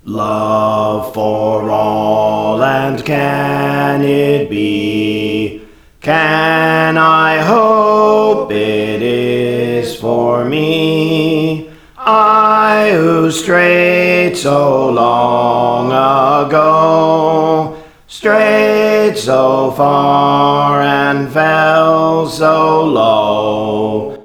Love for all, and can it be? Can I hope it is for me? I who strayed so long ago, strayed so far and fell so low.